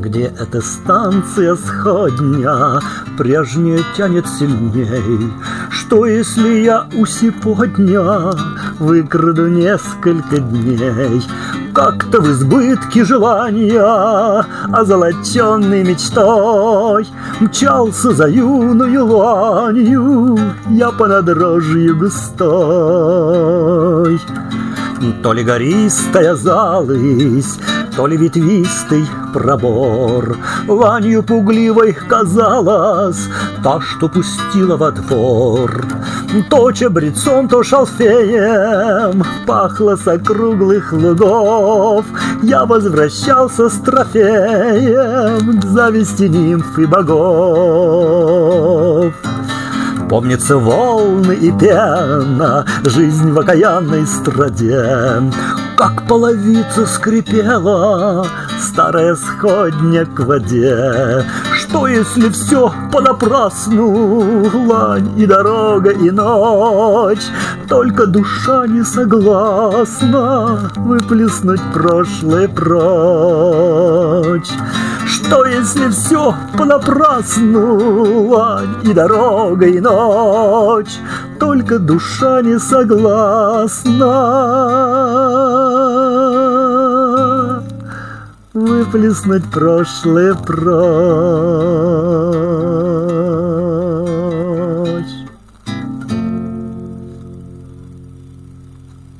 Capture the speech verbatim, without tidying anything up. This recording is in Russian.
Где эта станция сходня прежняя тянет сильней? Что если я у сиподня выкраду несколько дней? Как-то в избытке желания, озолоченной мечтой, мчался за юною ланью я по надрожью густой. То ли гористая залысь, то ли ветвистый пробор ланью пугливой казалась та, что пустила во двор. То чабрецом, то шалфеем пахло с округлых лугов. Я возвращался с трофеем к зависти нимф и богов. Помнится волны и пена, жизнь в окаянной страде, как половица скрипела старая сходня к воде. Что если все понапрасну, лань и дорога и ночь, только душа не согласна выплеснуть прошлое прочь? Что если все понапрасну, лань и дорога и ночь, только душа не согласна выплеснуть прошлое прочь?